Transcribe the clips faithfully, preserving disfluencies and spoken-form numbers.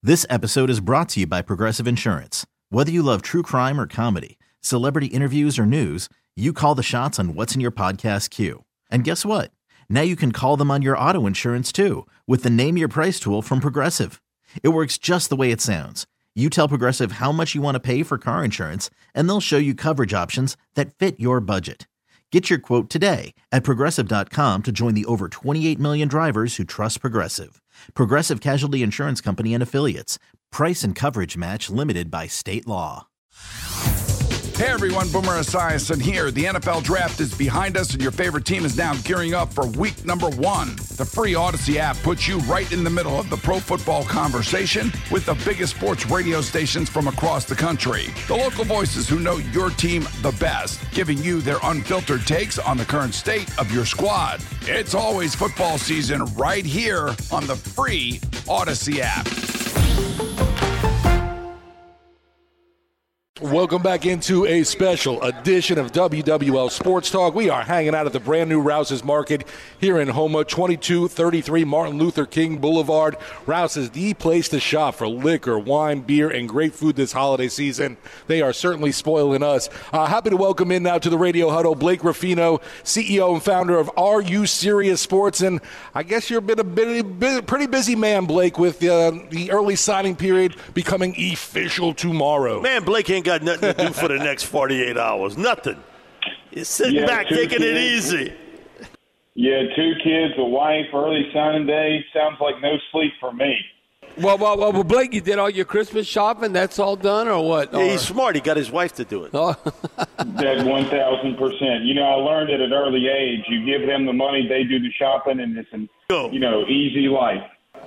This episode is brought to you by Progressive Insurance. Whether you love true crime or comedy, celebrity interviews or news, you call the shots on what's in your podcast queue. And guess what? Now you can call them on your auto insurance too with the Name Your Price tool from Progressive. It works just the way it sounds. You tell Progressive how much you want to pay for car insurance, and they'll show you coverage options that fit your budget. Get your quote today at Progressive dot com to join the over twenty-eight million drivers who trust Progressive. Progressive Casualty Insurance Company and Affiliates. Price and coverage match limited by state law. Hey everyone, Boomer Esiason here. The N F L Draft is behind us and your favorite team is now gearing up for week number one. The free Odyssey app puts you right in the middle of the pro football conversation with the biggest sports radio stations from across the country. The local voices who know your team the best, giving you their unfiltered takes on the current state of your squad. It's always football season right here on the free Odyssey app. Welcome back into a special edition of W W L Sports Talk. We are hanging out at the brand new Rouse's Market here in Houma, twenty-two thirty-three Martin Luther King Boulevard. Rouse is the place to shop for liquor, wine, beer, and great food this holiday season. They are certainly spoiling us. Uh, happy to welcome in now to the Radio Huddle, Blake Ruffino, C E O and founder of Are You Serious Sports. And I guess you've been a bit, pretty busy man, Blake, with uh, the early signing period becoming official tomorrow. Man, Blake ain't got nothing to do for the next forty-eight hours. Nothing. You're sitting yeah, back, taking kids. it easy. Yeah, two kids, a wife, early signing day. Sounds like no sleep for me. Well, well, well, Blake, you did all your Christmas shopping? That's all done or what? Yeah, or... he's smart. He got his wife to do it. Oh. That one thousand percent. You know, I learned at an early age, you give them the money, they do the shopping, and it's an, you know, easy life.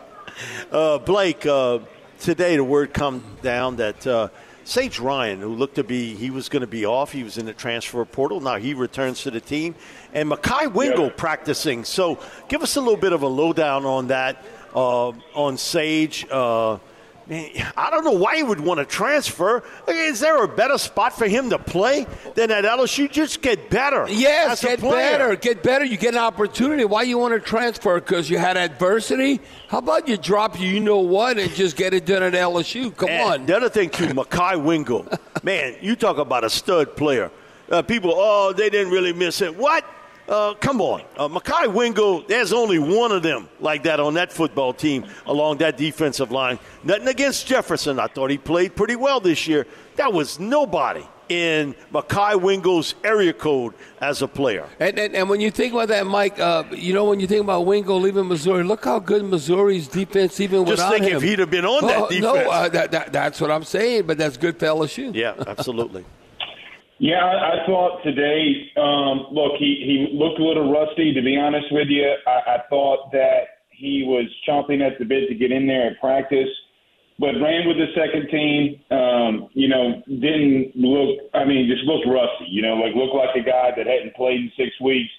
Uh, Blake, uh, today the word come down that uh, Sage Ryan, who looked to be, he was going to be off. He was in the transfer portal. Now he returns to the team. And Mekhi Wingo yep. practicing. So give us a little bit of a lowdown on that, uh, on Sage. Uh, man, I don't know why he would want to transfer. Is there a better spot for him to play than at L S U? Just get better. Yes, as a get player. better. Get better. You get an opportunity. Why you want to transfer? Because you had adversity? How about you drop you know what and just get it done at L S U? Come and on. The other thing, too, Mekhi Wingo. Man, you talk about a stud player. Uh, people, oh, they didn't really miss it. What? Uh, come on. Uh, Mekhi Wingo, there's only one of them like that on that football team along that defensive line. Nothing against Jefferson. I thought he played pretty well this year. That was nobody in Mekhi Wingo's area code as a player. And, and, and when you think about that, Mike, uh, you know, when you think about Wingo leaving Missouri, look how good Missouri's defense even Just without think him. if he'd have been on that oh, defense. No, uh, that, that, that's what I'm saying, but that's good for L S U. Yeah, absolutely. Yeah, I, I thought today, um, look, he, he looked a little rusty, to be honest with you. I, I thought that he was chomping at the bit to get in there at practice, but ran with the second team, um, you know, didn't look, I mean, just looked rusty, you know, like looked like a guy that hadn't played in six weeks.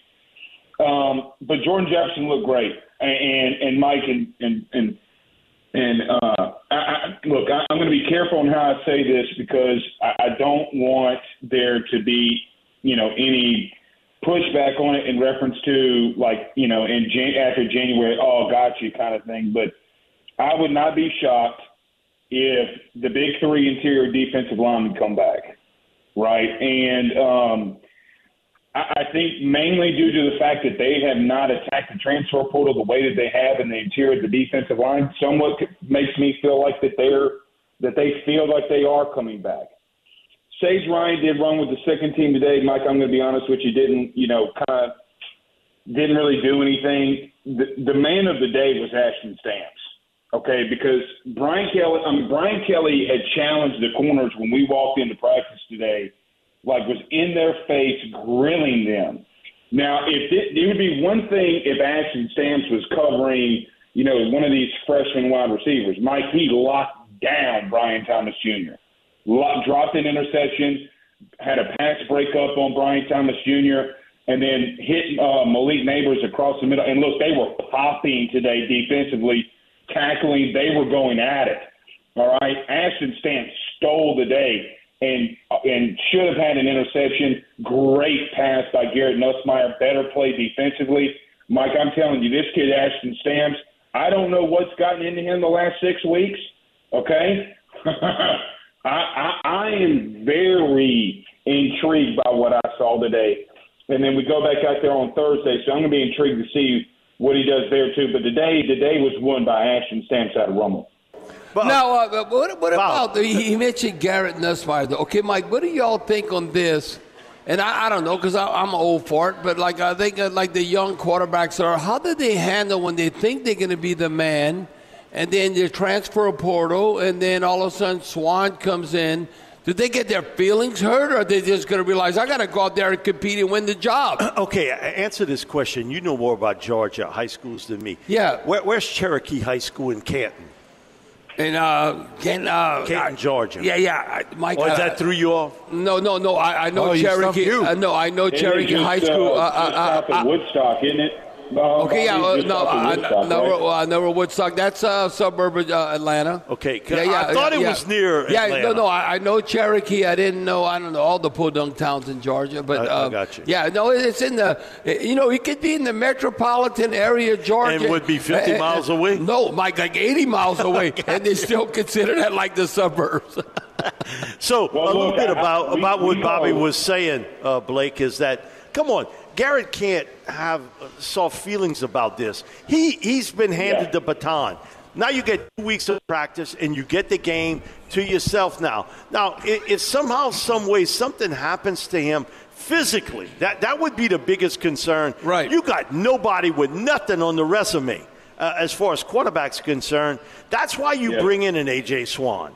Um, but Jordan Jefferson looked great. And, and, and Mike and, and, and And, uh, I, I, look, I, I'm going to be careful on how I say this because I, I don't want there to be, you know, any pushback on it in reference to, like, you know, in Jan- after January, oh, got you kind of thing. But I would not be shocked if the big three interior defensive linemen come back, right? And um, I, I think mainly due to the fact that they have not attacked the transfer portal the way that they have in the interior of the defensive line, somewhat makes me feel like that they're that they feel like they are coming back. Sage Ryan did run with the second team today. Mike, I'm going to be honest with you, didn't you know kind of didn't really do anything. The, the man of the day was Ashton Stamps, okay? Because Brian Kelly, I mean Brian Kelly had challenged the corners when we walked into practice today. Like was in their face, grilling them. Now, if it, it would be one thing if Ashton Stamps was covering, you know, one of these freshman wide receivers. Mike, he locked down Brian Thomas Junior Locked, dropped an interception, had a pass breakup on Brian Thomas Junior, and then hit uh, Malik Neighbors across the middle. And look, they were popping today defensively, tackling. They were going at it. All right, Ashton Stamps stole the day. And and should have had an interception. Great pass by Garrett Nussmeier. Better play defensively. Mike, I'm telling you, this kid, Ashton Stamps, I don't know what's gotten into him the last six weeks, okay? I, I, I am very intrigued by what I saw today. And then we go back out there on Thursday, so I'm going to be intrigued to see what he does there, too. But today, today was won by Ashton Stamps out of Rummel. But, now, uh, what, what about, the, he mentioned Garrett Nussmeier. Okay, Mike, what do y'all think on this? And I, I don't know, because I'm old for it, but like I think uh, like the young quarterbacks are, how do they handle when they think they're going to be the man, and then they transfer portal, and then all of a sudden Swan comes in? Did they get their feelings hurt, or are they just going to realize, I got to go out there and compete and win the job? Okay, answer this question. You know more about Georgia high schools than me. Yeah. Where, where's Cherokee High School in Canton? In uh, Canton, uh, Canton, Georgia. Yeah, yeah. Mike, or is uh, that threw you off? No, no, no. I, I know oh, Cherokee. Uh, no, I know Cherokee just, High School. Uh, uh, uh, uh, uh, Woodstock, isn't it? Uh, okay, yeah, uh, no, I, Woodstock, no, right? uh, no, Woodstock. That's uh, suburban uh, Atlanta. Okay, yeah, yeah, I thought yeah, it yeah. was near Yeah, Atlanta. no, no, I, I know Cherokee. I didn't know. I don't know all the podunk towns in Georgia, but I, uh, I got you. Yeah, no, it's in the. You know, it could be in the metropolitan area, of Georgia, and would be fifty uh, miles away. No, Mike, like eighty miles away, and they still consider that like the suburbs. So well, a little look, bit I, about we, about we what know. Bobby was saying, uh, Blake, is that come on. Garrett can't have soft feelings about this. He, he's been handed Yeah. the baton. Now you get two weeks of practice, and you get the game to yourself now. Now, if, if somehow, some way, something happens to him physically, that, that would be the biggest concern. Right. You got nobody with nothing on the resume uh, as far as quarterback's concerned. That's why you Yeah. bring in an A J. Swan.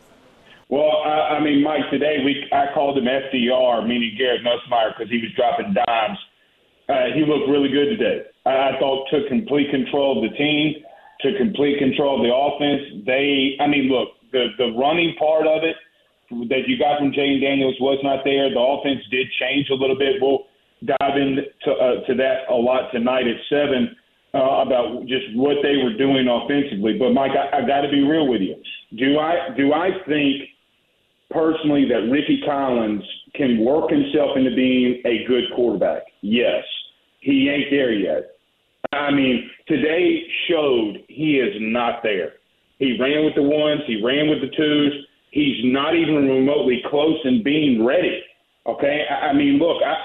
Well, I, I mean, Mike, today we I called him F D R, meaning Garrett Nussmeier, because he was dropping dimes. Uh, he looked really good today. I, I thought took complete control of the team, took complete control of the offense. They, I mean, look, the the running part of it that you got from Jayden Daniels was not there. The offense did change a little bit. We'll dive into uh, to that a lot tonight at seven uh, about just what they were doing offensively. But Mike, I, I got to be real with you. Do I do I think personally that Ricky Collins can work himself into being a good quarterback? Yes. He ain't there yet. I mean, today showed he is not there. He ran with the ones. He ran with the twos. He's not even remotely close in being ready. Okay? I, I mean, look, I,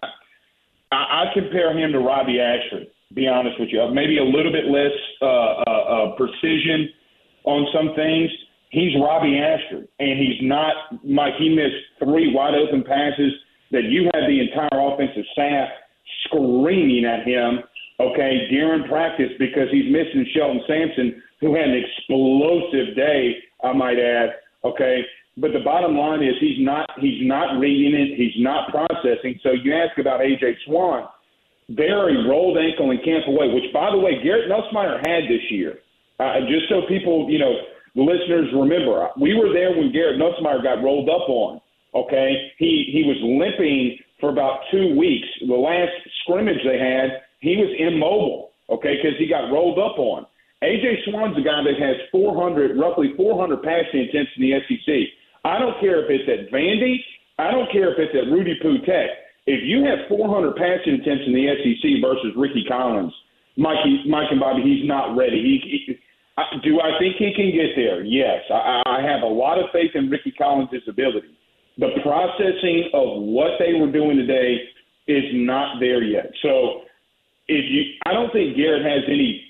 I, I compare him to Robbie Ashford, be honest with you. Maybe a little bit less uh, uh, uh, precision on some things. He's Robbie Ashford, and he's not – Mike, he missed three wide-open passes that you had the entire offensive staff screaming at him, okay, during practice because he's missing Shelton Sampson, who had an explosive day, I might add, okay. But the bottom line is he's not he's not reading it. He's not processing. So you ask about A J. Swan. Very rolled ankle and camp away, which, by the way, Garrett Nussmeier had this year. Uh, just so people, you know, listeners remember, we were there when Garrett Nussmeier got rolled up on, okay? He he was limping for about two weeks. The last scrimmage they had, he was immobile, okay, because he got rolled up on. A J. Swan's a guy that has four hundred, roughly four hundred passing attempts in the S E C. I don't care if it's at Vandy. I don't care if it's at Rudy Poo Tech. If you have four hundred passing attempts in the S E C versus Ricky Collins, Mike, Mike and Bobby, he's not ready. He, he, do I think he can get there? Yes. I, I have a lot of faith in Ricky Collins' ability. The processing of what they were doing today is not there yet. So if you, I don't think Garrett has any,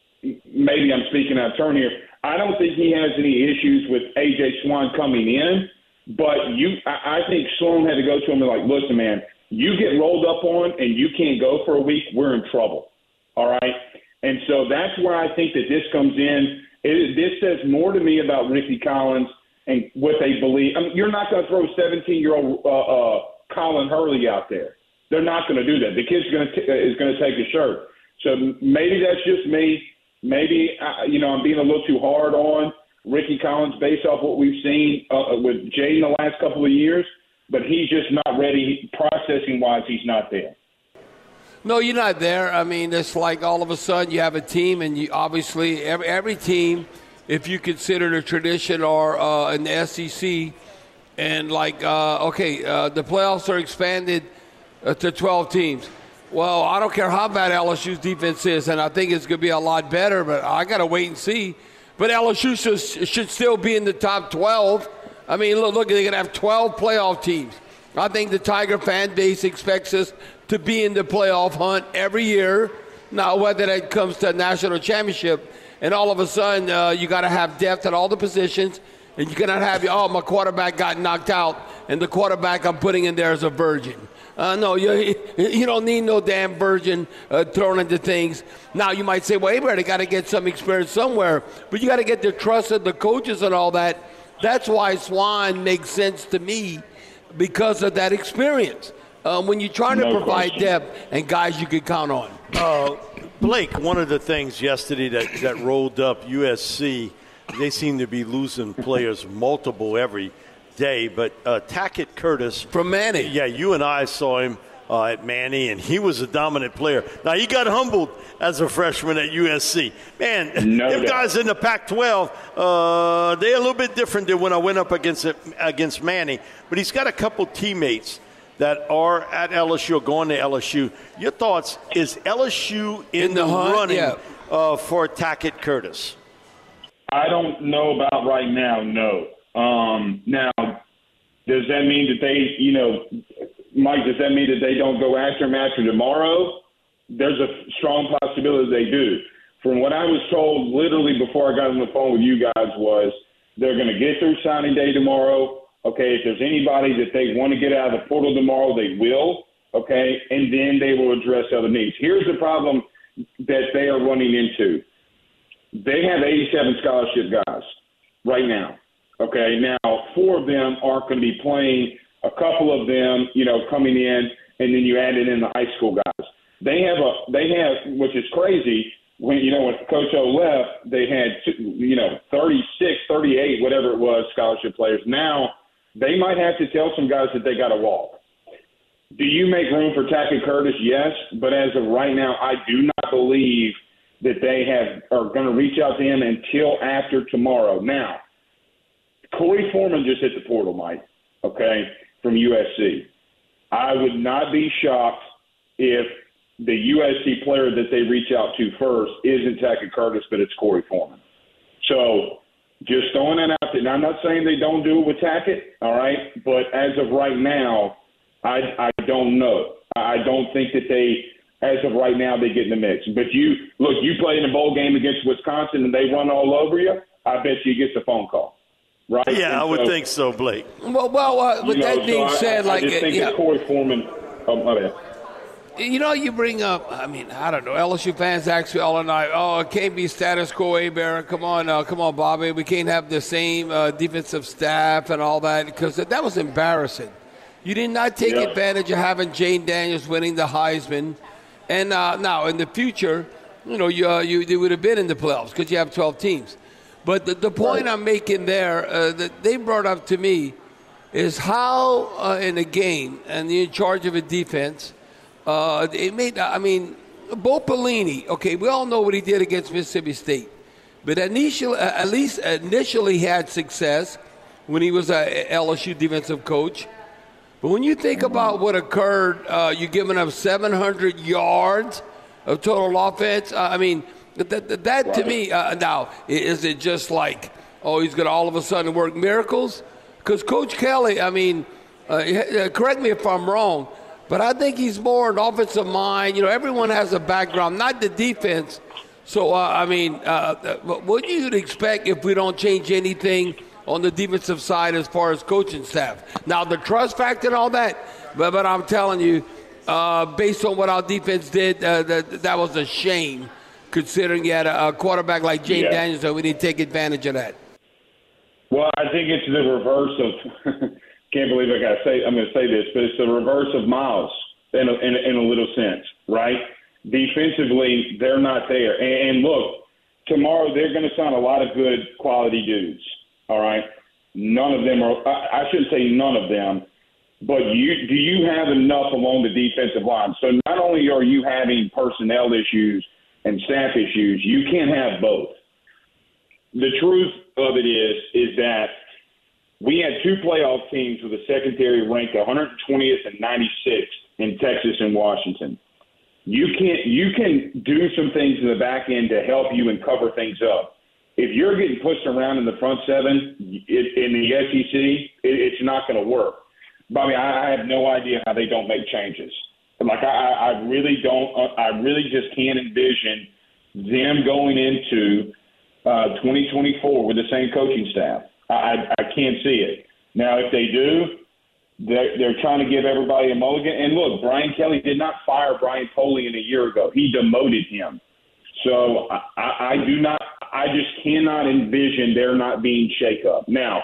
maybe I'm speaking out of turn here, I don't think he has any issues with A J. Swan coming in, but you, I, I think Sloan had to go to him and like, listen, man, you get rolled up on and you can't go for a week, we're in trouble. All right? And so that's where I think that this comes in. It, this says more to me about Ricky Collins and what they believe. I mean, you're not going to throw seventeen-year-old uh, uh, Colin Hurley out there. They're not going to do that. The kid's going to is going to take a shirt. So maybe that's just me. Maybe, uh, you know, I'm being a little too hard on Ricky Collins based off what we've seen uh, with Jay in the last couple of years. But he's just not ready. Processing-wise, he's not there. No, you're not there. I mean, it's like all of a sudden you have a team, and you obviously every, every team, if you consider the tradition or uh, in the S E C, and like, uh, okay, uh, the playoffs are expanded uh, to twelve teams. Well, I don't care how bad L S U's defense is, and I think it's going to be a lot better, but I got to wait and see. but L S U should, should still be in the top twelve. I mean, look, look they're going to have twelve playoff teams. I think the Tiger fan base expects us to be in the playoff hunt every year. Now, whether that comes to a national championship, and all of a sudden uh, you got to have depth at all the positions, and you cannot have, oh, my quarterback got knocked out, and the quarterback I'm putting in there is a virgin. Uh, no, you, you don't need no damn virgin uh, thrown into things. Now, you might say, well, hey, they got to get some experience somewhere, but you got to get the trust of the coaches and all that. That's why Swan makes sense to me, because of that experience. Um, when you're trying no to provide question. depth and guys you can count on. Uh, Blake, one of the things yesterday that, that rolled up U S C, they seem to be losing players multiple every day, but uh, Tackett Curtis. From Manny. Yeah, you and I saw him uh, at Manny, and he was a dominant player. Now, he got humbled as a freshman at U S C. Man, no them doubt. guys in the Pac twelve, uh, they're a little bit different than when I went up against it, against Manny. But he's got a couple teammates that are at L S U or going to L S U. Your thoughts, is L S U in, in the, the hunt? running yeah. uh, for Tackett Curtis? I don't know about right now, no. Um, now, does that mean that they, you know, Mike, does that mean that they don't go after him after tomorrow? There's a strong possibility they do. From what I was told literally before I got on the phone with you guys was they're going to get through signing day tomorrow. Okay, if there's anybody that they want to get out of the portal tomorrow, they will. Okay, and then they will address other needs. Here's the problem that they are running into. They have eighty-seven scholarship guys right now. Okay, now four of them aren't going to be playing. A couple of them, you know, coming in, and then you added in the high school guys. They have a, they have, which is crazy. When you know when Coach O left, they had you know thirty-six, thirty-eight, whatever it was, scholarship players. Now they might have to tell some guys that they got to walk. Do you make room for Tackett Curtis? Yes, but as of right now, I do not believe that they have are going to reach out to him until after tomorrow. Now, Corey Foreman just hit the portal, Mike. Okay, from U S C. I would not be shocked if the U S C player that they reach out to first isn't Tackett Curtis, but it's Corey Foreman. So just throwing that out there. Now, I'm not saying they don't do it with Tackett, all right, but as of right now, I, I don't know. I don't think that they, as of right now, they get in the mix. But you, look, you play in a bowl game against Wisconsin and they run all over you, I bet you get the phone call. Right? Yeah, and I would so, think so, Blake. Well, well uh, with you know, that being so said, I, like, I just think yeah. that Corey Foreman, oh, my bad. You know, you bring up, I mean, I don't know, L S U fans actually all night, oh, it can't be status quo, A-Bear. Come on, uh, come on, Bobby. We can't have the same uh, defensive staff and all that, because that was embarrassing. You did not take yeah. advantage of having Jane Daniels winning the Heisman. And uh, now, in the future, you know, you, uh, you they would have been in the playoffs because you have twelve teams. But the, the point right. I'm making there uh, that they brought up to me is how uh, in a game, and you're in charge of a defense, Uh, it made, I mean, Bo Pelini, okay, we all know what he did against Mississippi State. But initially, at least initially he had success when he was a L S U defensive coach. But when you think about what occurred, uh, you're giving up seven hundred yards of total offense. Uh, I mean, that, that, that to me, uh, now, is it just like, oh, he's going to all of a sudden work miracles? Because Coach Kelly, I mean, uh, correct me if I'm wrong, but I think he's more an offensive mind. You know, everyone has a background, not the defense. So, uh, I mean, uh, what you'd expect if we don't change anything on the defensive side as far as coaching staff. Now, the trust factor and all that, but, but I'm telling you, uh, based on what our defense did, uh, that, that was a shame, considering you had a, a quarterback like Jane yeah. Daniels, so we need to take advantage of that. Well, I think it's the reverse of – can't believe I got to say I'm going to say this, but it's the reverse of Miles in a, in a, in a little sense, right? Defensively, they're not there. And, and look, tomorrow they're going to sign a lot of good quality dudes, all right? None of them are – I shouldn't say none of them, but you do you have enough along the defensive line? So not only are you having personnel issues and staff issues, you can't have both. The truth of it is is that – we had two playoff teams with a secondary ranked one hundred twentieth and ninety-sixth in Texas and Washington. You can you can do some things in the back end to help you and cover things up. if you're getting pushed around in the front seven it, in the S E C, it, it's not going to work. Bobby, I, I have no idea how they don't make changes. Like I, I really don't. I really just can't envision them going into uh, twenty twenty-four with the same coaching staff. I, I can't see it. Now, if they do, they're, they're trying to give everybody a mulligan. And look, Brian Kelly did not fire Brian Polian a year ago. He demoted him. So I, I, I do not. I just cannot envision there not being shakeup. Now,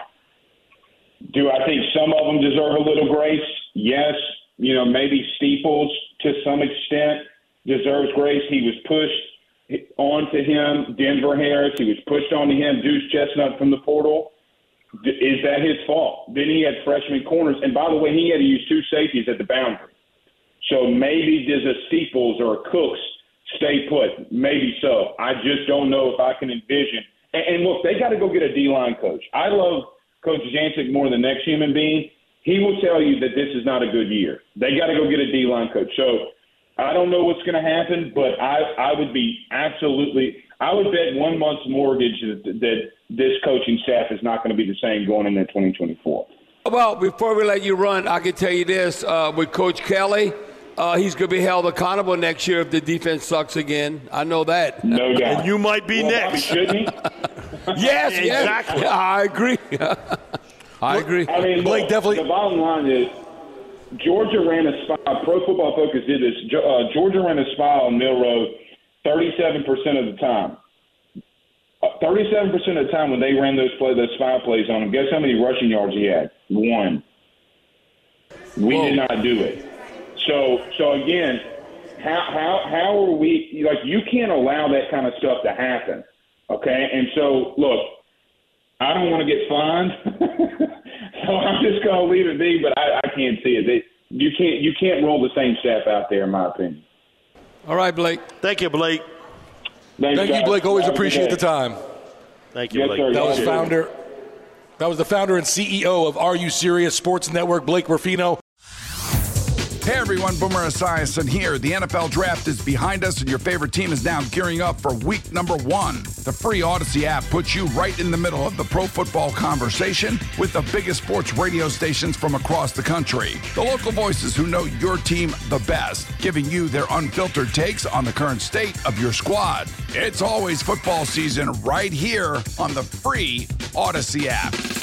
do I think some of them deserve a little grace? Yes. You know, maybe Steeples to some extent deserves grace. He was pushed onto him. Denver Harris, he was pushed onto him. Deuce Chestnut from the portal. Is that his fault? Then he had freshman corners. And by the way, he had to use two safeties at the boundary. So maybe does a Steeples or a Cooks stay put? Maybe so. I just don't know if I can envision. And, and look, they got to go get a D-line coach. I love Coach Jancic more than the next human being. He will tell you that this is not a good year. They got to go get a D-line coach. So I don't know what's going to happen, but I, I would be absolutely – I would bet one month's mortgage that, that this coaching staff is not going to be the same going into twenty twenty-four. Well, before we let you run, I can tell you this. Uh, with Coach Kelly, uh, he's going to be held accountable next year if the defense sucks again. I know that. No doubt. And you might be well, next. Bobby, shouldn't he? Yes, exactly. Yes. I agree. I agree. I mean, Blake, look, definitely. The bottom line is Georgia ran a spy. Pro Football Focus did this. Uh, Georgia ran a spy on Mill Road thirty-seven percent of the time. Uh, thirty-seven percent of the time when they ran those play, those spy plays on him, guess how many rushing yards he had? One. We Whoa. did not do it. So, so again, how how how are we? Like, you can't allow that kind of stuff to happen. Okay, and so look, I don't want to get fined, so I'm just going to leave it be. But I, I can't see it. They, you can't you can't roll the same staff out there, in my opinion. All right, Blake. Thank you, Blake. Thanks, Thank you, guys. Blake. Always Have a good appreciate day. the time. Thank you, Yes, Blake. sir. That was Yes, sir. founder. That was the founder and C E O of Are You Serious Sports Network, Blake Ruffino. Hey everyone, Boomer Esiason here. The N F L Draft is behind us and your favorite team is now gearing up for week number one. The free Odyssey app puts you right in the middle of the pro football conversation with the biggest sports radio stations from across the country. The local voices who know your team the best, giving you their unfiltered takes on the current state of your squad. It's always football season right here on the free Odyssey app.